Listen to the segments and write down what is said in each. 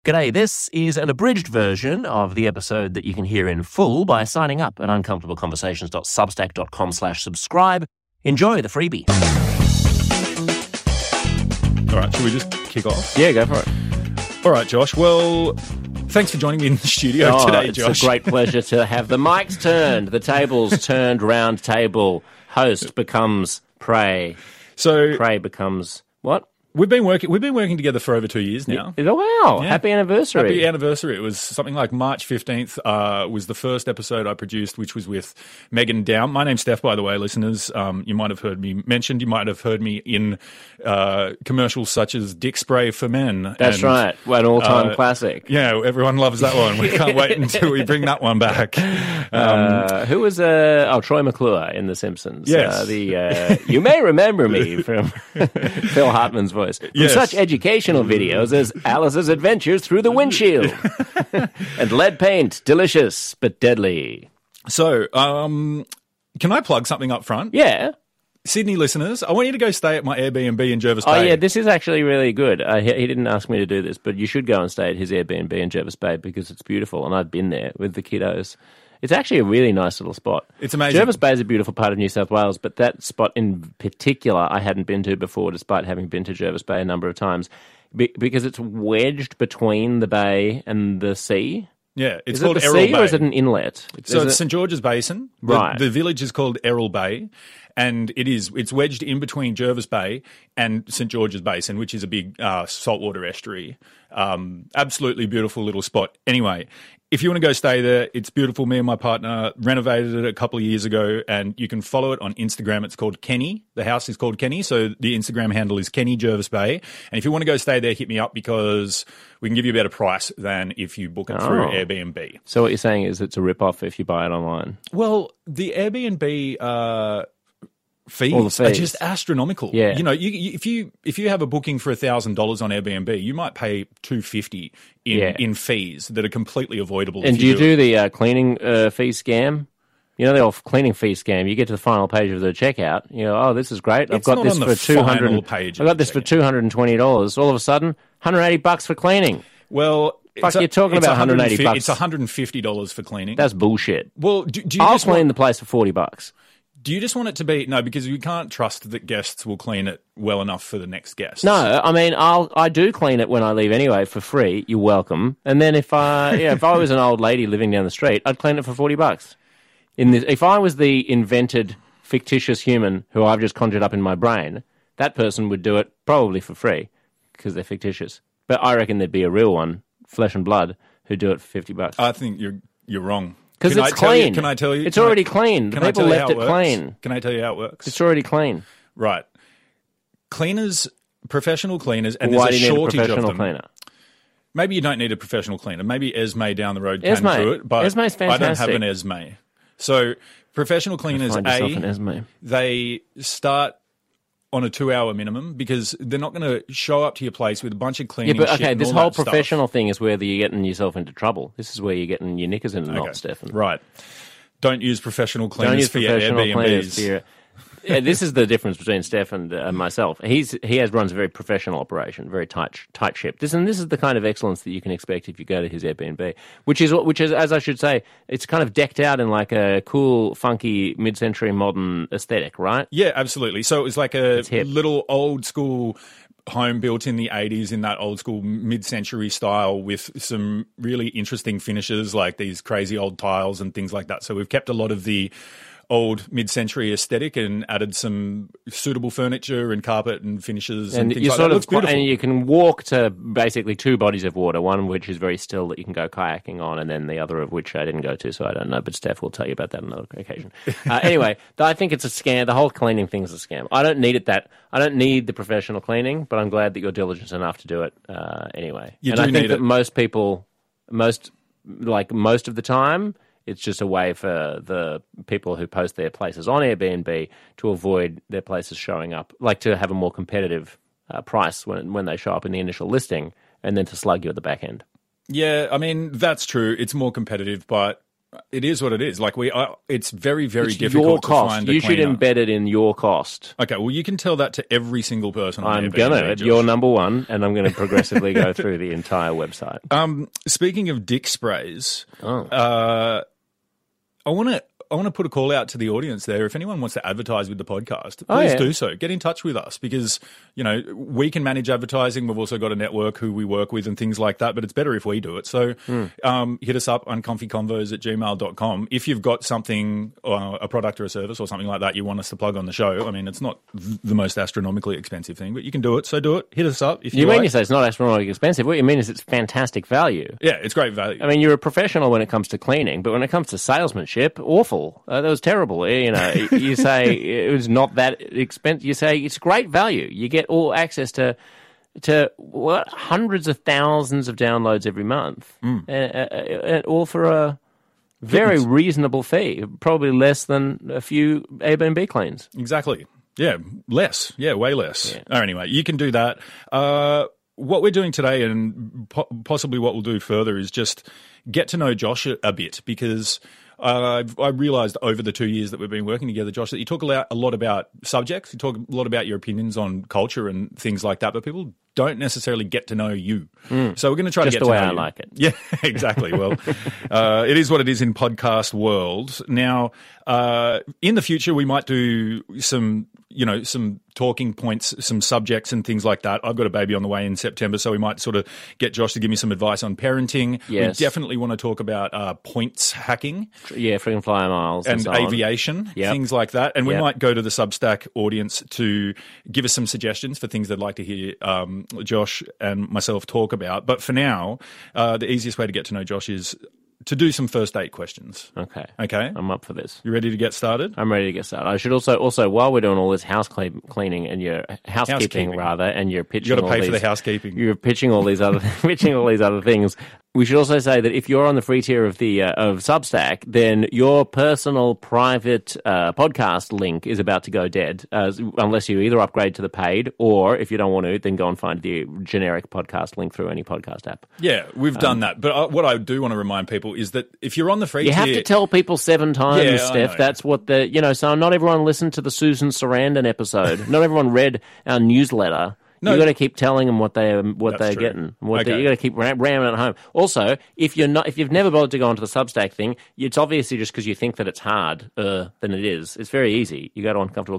G'day, this is an abridged version of the episode that you can hear in full by signing up at uncomfortableconversations.substack.com/subscribe. Enjoy the freebie. All right, should we just kick off? Yeah, go for it. All right, Josh. Well, thanks for joining me in the studio today, Josh. It's a great pleasure to have the mics turned, the tables turned, round table. Host becomes prey. So Prey becomes what? We've been working together for over 2 years now. Oh, wow. Yeah. Happy anniversary. Happy anniversary. It was something like March 15th was the first episode I produced, which was with Megan Down. My name's Steph, by the way, listeners. You might have heard me mentioned. You might have heard me in commercials such as Dick Spray for Men. That's right. An all-time classic. Yeah, everyone loves that one. We can't wait until we bring that one back. Who was Troy McClure in The Simpsons? Yes. You may remember me from Phil Hartman's voice. From Yes. such educational videos as Alice's Adventures Through the Windshield and Lead Paint, delicious but deadly. So, can I plug something up front? Yeah. Sydney listeners, I want you to go stay at my Airbnb in Jervis Bay. Oh, yeah, this is actually really good. He didn't ask me to do this, but you should go and stay at his Airbnb in Jervis Bay because it's beautiful, and I've been there with the kiddos. It's actually a really nice little spot. It's amazing. Jervis Bay is a beautiful part of New South Wales, but that spot in particular I hadn't been to before, despite having been to Jervis Bay a number of times, because it's wedged between the bay and the sea. Yeah, it's Is it called the Errol sea Bay. or is it an inlet? So it's St George's Basin. Right. The village is called Errol Bay, and it's wedged in between Jervis Bay and St George's Basin, which is a big saltwater estuary. Absolutely beautiful little spot. Anyway, if you want to go stay there, it's beautiful. Me and my partner renovated it a couple of years ago, and you can follow it on Instagram. It's called Kenny. The house is called Kenny, so the Instagram handle is Kenny Jervis Bay. And if you want to go stay there, hit me up because we can give you a better price than if you book it through Airbnb. So what you're saying is it's a rip-off if you buy it online? Well, the Airbnb fees, All the fees are just astronomical. Yeah. You know, if you have a booking for $1,000 on Airbnb, you might pay $250 in fees that are completely avoidable. And do you do the cleaning fee scam? You know the old cleaning fee scam. You get to the final page of the checkout. You go, oh, this is great. I've got this for $200. I've got this for $220. All of a sudden, $180 for cleaning. Well, you're talking about $180. It's $150 for cleaning. That's bullshit. Well, do you I'll just clean the place for $40. Do you just want it to be no? Because you can't trust that guests will clean it well enough for the next guest. No, I mean I do clean it when I leave anyway for free. You're welcome. And then if I was an old lady living down the street, I'd clean it for $40. If I was the invented fictitious human who I've just conjured up in my brain, that person would do it probably for free because they're fictitious. But I reckon there'd be a real one, flesh and blood, who'd do it for $50. I think you're wrong. Because it's clean. Can I tell you? It's already clean. People left it clean. Can I tell you how it works? It's already clean. Right. Cleaners, professional cleaners, and Why there's do a you need a shortage of professional them. cleaner? Maybe you don't need a professional cleaner. Maybe Esme down the road Esme. came through it, but Esme's I don't have fantastic. an Esme. So professional cleaners, Find yourself an Esme. they start on a 2-hour minimum because they're not going to show up to your place with a bunch of cleaning Yeah, but shit okay, and this all whole that stuff. professional thing is where you're getting yourself into trouble. This is where you're getting your knickers in a knot, Stefan. Right. Don't use professional Don't cleaners use for your professional cleaners Airbnbs. for your... Yeah, this is the difference between Steph and myself. He runs a very professional operation, very tight ship. This is the kind of excellence that you can expect if you go to his Airbnb, which is as I should say, it's kind of decked out in like a cool, funky mid-century modern aesthetic, right? Yeah, absolutely. So it was like a hip. little old school home built in the 80s in that old school mid-century style with some really interesting finishes like these crazy old tiles and things like that. So we've kept a lot of the old mid-century aesthetic and added some suitable furniture and carpet and finishes and things like that. It looks beautiful. And you can walk to basically 2 bodies of water, one of which is very still that you can go kayaking on, and then the other of which I didn't go to, so I don't know, but Steph will tell you about that on another occasion. Anyway, I think it's a scam. The whole cleaning thing is a scam. I don't need I don't need the professional cleaning, but I'm glad that you're diligent enough to do it anyway. I think that most people, most of the time, it's just a way for the people who post their places on Airbnb to avoid their places showing up, like to have a more competitive price when they show up in the initial listing and then to slug you at the back end. Yeah, I mean, that's true. It's more competitive, but It is what it is. Like it's very, very It's difficult your to cost. find a You should cleaner. embed it in your cost. Okay, well, you can tell that to every single person on I'm Airbnb, going to. Josh. You're number one, and I'm going to progressively go through the entire website. Speaking of dick sprays, Oh. I want to put a call out to the audience there. If anyone wants to advertise with the podcast, please Oh, yeah. do so. Get in touch with us because, you know, we can manage advertising. We've also got a network who we work with and things like that, but it's better if we do it. So hit us up on comfyconvos@gmail.com. If you've got something, a product or a service or something like that you want us to plug on the show, I mean, it's not the most astronomically expensive thing, but you can do it. So do it. Hit us up if you You mean like. you say it's not astronomically expensive? What you mean is it's fantastic value. Yeah, it's great value. I mean, you're a professional when it comes to cleaning, but when it comes to salesmanship, awful. That was terrible. You know, you say it was not that expensive. You say it's great value. You get all access to what, hundreds of thousands of downloads every month, and all for a very reasonable fee, probably less than a few Airbnb cleans. Exactly. Yeah, less. Yeah, way less. Yeah. Anyway, you can do that. What we're doing today and possibly what we'll do further is just get to know Josh a bit because I realised over the 2 years that we've been working together, Josh, that you talk a lot about subjects. You talk a lot about your opinions on culture and things like that, but people don't necessarily get to know you. So we're going to try Just to get the to way know I you. like it. Yeah, exactly. Well, it is what it is in podcast world. Now, in the future, we might do some talking points, some subjects and things like that. I've got a baby on the way in September, so we might sort of get Josh to give me some advice on parenting. Yes. We definitely want to talk about points hacking. Yeah, freaking flyer miles and so on. Aviation, Yep. things like that. And we Yep. might go to the Substack audience to give us some suggestions for things they'd like to hear Josh and myself talk about. But for now, the easiest way to get to know Josh is to do some first date questions. Okay. Okay? I'm up for this. You ready to get started? I'm ready to get started. I should also while we're doing all this cleaning and your housekeeping rather, and you're pitching, You got to all pay for these- the housekeeping. You're pitching all these other things. We should also say that if you're on the free tier of the of Substack, then your personal private podcast link is about to go dead, unless you either upgrade to the paid, or if you don't want to, then go and find the generic podcast link through any podcast app. Yeah, we've done that. But what I do want to remind people is that if you're on the free You tier... have to tell people 7 times, Yeah, I Steph. know. That's what so not everyone listened to the Susan Sarandon episode. Not everyone read our newsletter. No. You got to keep telling them what they're That's true. getting. Okay. You got to keep ramming it home. Also, if you've never bothered to go onto the Substack thing, it's obviously just because you think that it's hard than it is. It's very easy. You go to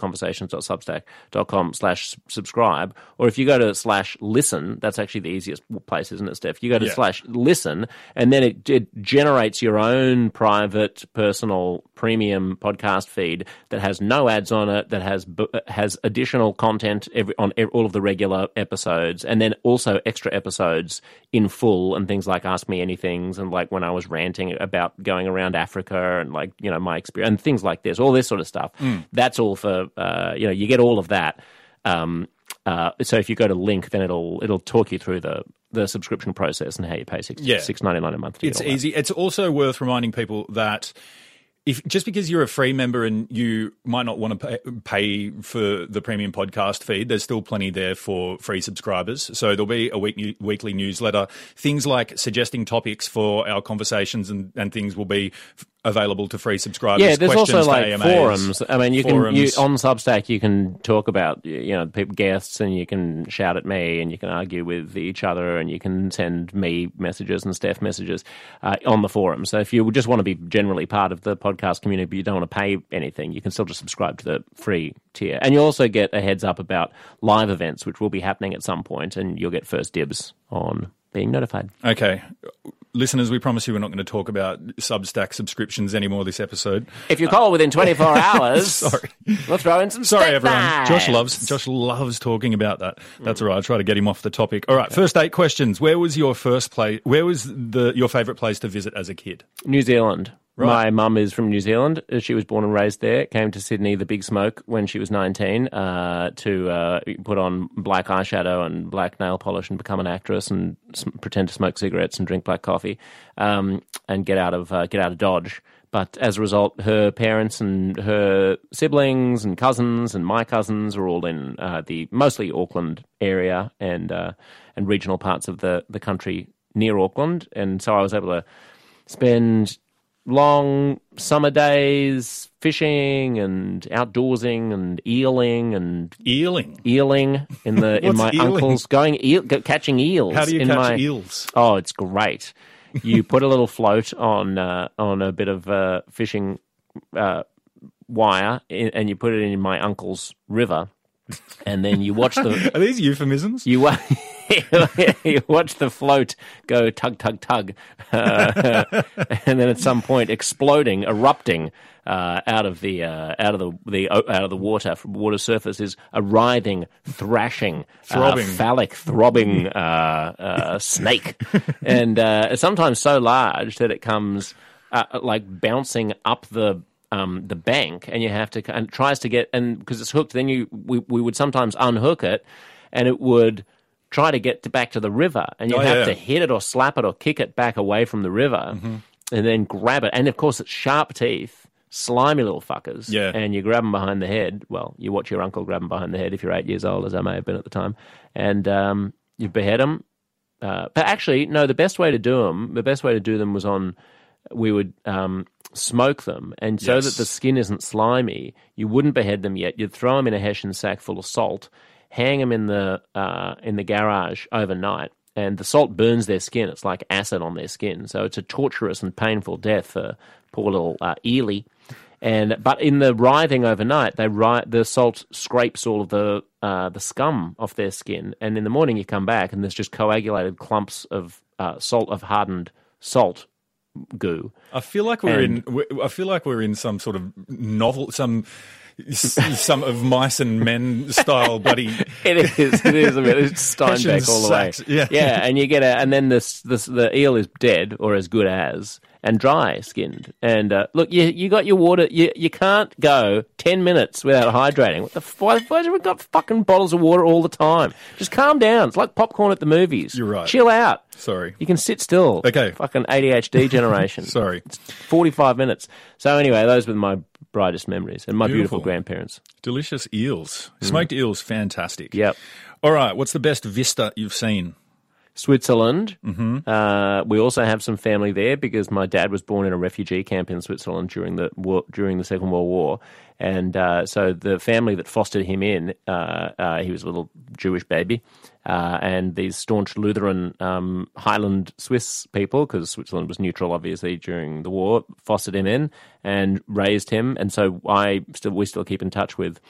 uncomfortableconversations.substack.com/subscribe, or if you go to /listen, that's actually the easiest place, isn't it, Steph? You go to /listen, and then it generates your own private, personal, premium podcast feed that has no ads on it, that has additional content on all of the regular episodes, and then also extra episodes in full and things like Ask Me Anythings and like when I was ranting about going around Africa and like, my experience and things like this, all this sort of stuff. That's all for, you get all of that. So if you go to link, then it'll talk you through the subscription process and how you pay $6.99 a month. It's easy. It's also worth reminding people that just because you're a free member and you might not want to pay for the premium podcast feed, there's still plenty there for free subscribers. So there'll be a weekly newsletter. Things like suggesting topics for our conversations and things will be available to free subscribers. Yeah, there's Questions also to like AMAs, forums. I mean, forums. on Substack you can talk about people, guests, and you can shout at me, and you can argue with each other, and you can send me messages and Steph messages on the forum. So if you just want to be generally part of the podcast community, but you don't want to pay anything, you can still just subscribe to the free tier, and you also get a heads up about live events, which will be happening at some point, and you'll get first dibs on being notified. Okay. Listeners, we promise you we're not going to talk about Substack subscriptions anymore this episode. If you call within 24 hours, Sorry. we'll throw in some Sorry, step everyone. vibes. Josh loves talking about that. That's all right. I'll try to get him off the topic. All right, first date questions. Where was your first place? Where was your favourite place to visit as a kid? New Zealand. Right. My mum is from New Zealand. She was born and raised there. Came to Sydney, the big smoke, when she was 19 to put on black eyeshadow and black nail polish and become an actress and pretend to smoke cigarettes and drink black coffee and get out of Dodge. But as a result, her parents and her siblings and cousins and my cousins were all in the mostly Auckland area and regional parts of the country near Auckland. And so I was able to spend long summer days fishing and outdoorsing and eeling in my eeling? uncle's catching eels. How do you in catch eels? Oh, it's great. You put a little float on a bit of fishing wire, and you put it in my uncle's river, and then you watch the. Are these euphemisms? You watch the float go tug tug tug, and then at some point erupting out of the water. From water surface is a writhing, thrashing, phallic, throbbing snake, and sometimes so large that it comes like bouncing up the bank, and you have to, and it tries to get, and because it's hooked, then we would sometimes unhook it, and it would try to get back to the river, and you have to hit it or slap it or kick it back away from the river, and then grab it. And of course, it's sharp teeth, slimy little fuckers, and you grab them behind the head. Well, you watch your uncle grab them behind the head if you're 8 years old, as I may have been at the time, and you behead them. But actually, no, the best way to do them was we would smoke them, and so that the skin isn't slimy, you wouldn't behead them yet. You'd throw them in a hessian sack full of salt, hang them in the garage overnight, and the salt burns their skin. It's like acid on their skin, so it's a torturous and painful death for poor little Ely. But in the writhing overnight, the salt scrapes all of the scum off their skin, and in the morning you come back and there's just coagulated clumps of hardened salt goo. I feel like we're in some sort of novel, some of Mice and Men style bloody. It is a bit. It's Steinbeck all the way. Yeah, and you get and then the eel is dead or as good as, and dry skinned. And look, you got your water. You can't go 10 minutes without hydrating. Why have we got fucking bottles of water all the time? Just calm down. It's like popcorn at the movies. You're right. Chill out. Sorry. You can sit still. Okay. Fucking ADHD generation. Sorry. It's 45 minutes. So anyway, those were my brightest memories, and my beautiful grandparents. Delicious eels. Smoked eels, fantastic. Yep. All right, what's the best vista you've seen? Switzerland. Mm-hmm. We also have some family there because my dad was born in a refugee camp in Switzerland during the Second World War, and so the family that fostered him in, he was a little Jewish baby, and these staunch Lutheran Highland Swiss people, because Switzerland was neutral obviously during the war, fostered him in and raised him, and so we still keep in touch with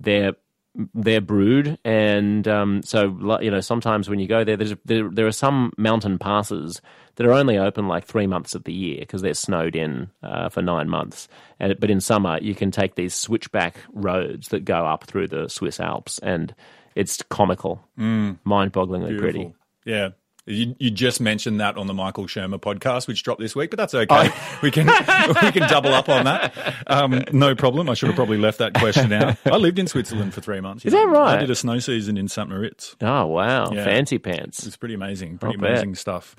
their brood, and so sometimes when you go there, there are some mountain passes that are only open like 3 months of the year because they're snowed in for 9 months. But in summer, you can take these switchback roads that go up through the Swiss Alps, and it's comical, mind-bogglingly pretty. Yeah. You just mentioned that on the Michael Shermer podcast, which dropped this week, but that's okay. We can double up on that. No problem. I should have probably left that question out. I lived in Switzerland for 3 months. Is that right? I did a snow season in St. Moritz. Oh, wow. Yeah. Fancy pants. It's pretty amazing. Pretty amazing stuff.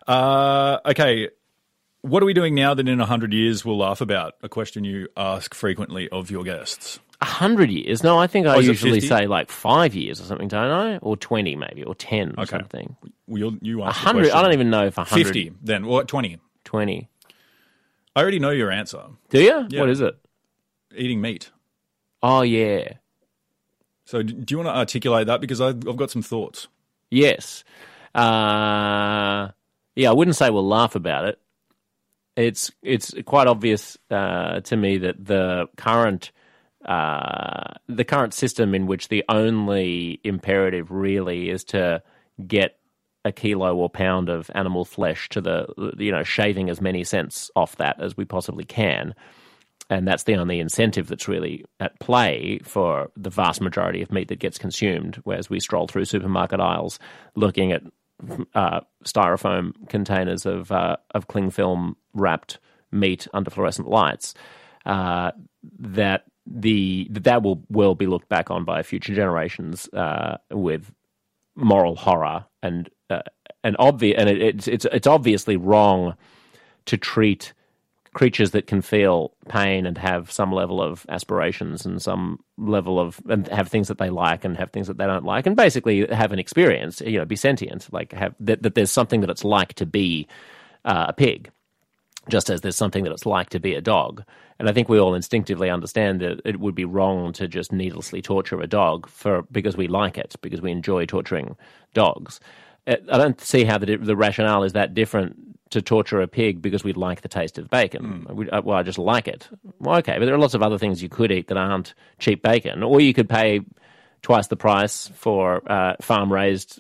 Okay. What are we doing now that in 100 years we'll laugh about? A question you ask frequently of your guests. 100 years? No, I think I usually say like 5 years or something, don't I? Or 20 maybe, or 10 or something. Well, you asked 100, I don't even know if 100. 50 then. What, 20? 20. I already know your answer. Do you? Yeah. What is it? Eating meat. Oh, yeah. So do you want to articulate that? Because I've got some thoughts. Yes. I wouldn't say we'll laugh about it. It's quite obvious to me that the current system in which the only imperative really is to get a kilo or pound of animal flesh to shaving as many cents off that as we possibly can. And that's the only incentive that's really at play for the vast majority of meat that gets consumed, whereas we stroll through supermarket aisles looking at styrofoam containers of cling film wrapped meat under fluorescent lights. That will well be looked back on by future generations with moral horror and it's obviously wrong to treat creatures that can feel pain and have some level of aspirations and some level of, and have things that they like and have things that they don't like, and basically have an experience, be sentient, like have that there's something that it's like to be a pig. just as there's something that it's like to be a dog. And I think we all instinctively understand that it would be wrong to just needlessly torture a dog because we like it, because we enjoy torturing dogs. I don't see how the rationale is that different to torture a pig because we like the taste of bacon. Well, I just like it. Well, okay, but there are lots of other things you could eat that aren't cheap bacon. Or you could pay twice the price for farm-raised,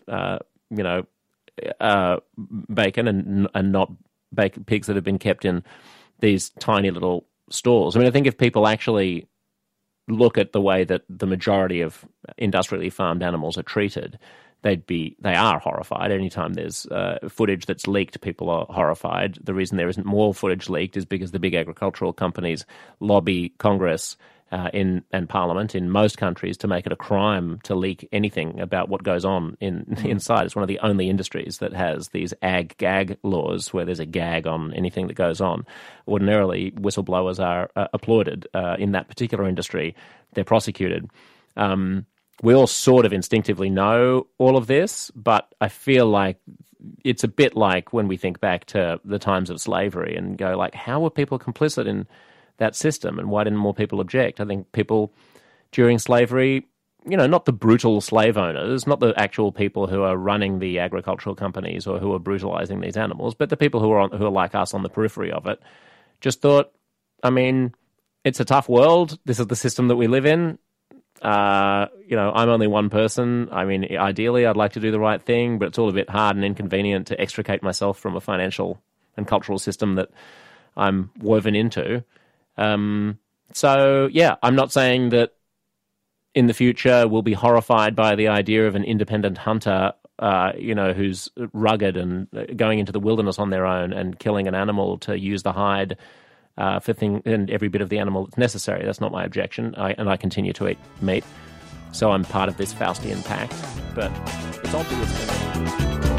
bacon and not pigs that have been kept in these tiny little stalls. I mean, I think if people actually look at the way that the majority of industrially farmed animals are treated, they are horrified. Anytime there's footage that's leaked, people are horrified. The reason there isn't more footage leaked is because the big agricultural companies lobby Congress and Parliament in most countries to make it a crime to leak anything about what goes on inside. It's one of the only industries that has these ag-gag laws where there's a gag on anything that goes on. Ordinarily, whistleblowers are applauded. In that particular industry, they're prosecuted. We all sort of instinctively know all of this, but I feel like it's a bit like when we think back to the times of slavery and go like, how were people complicit in that system and why didn't more people object? I think people during slavery, not the brutal slave owners, not the actual people who are running the agricultural companies or who are brutalizing these animals, but the people who are like us on the periphery of it, just thought, I mean, it's a tough world. This is the system that we live in. I'm only one person. I mean, ideally, I'd like to do the right thing, but it's all a bit hard and inconvenient to extricate myself from a financial and cultural system that I'm woven into. I'm not saying that in the future we'll be horrified by the idea of an independent hunter, who's rugged and going into the wilderness on their own and killing an animal to use the hide and every bit of the animal that's necessary. That's not my objection. I continue to eat meat, so I'm part of this Faustian pact. But it's obvious to me.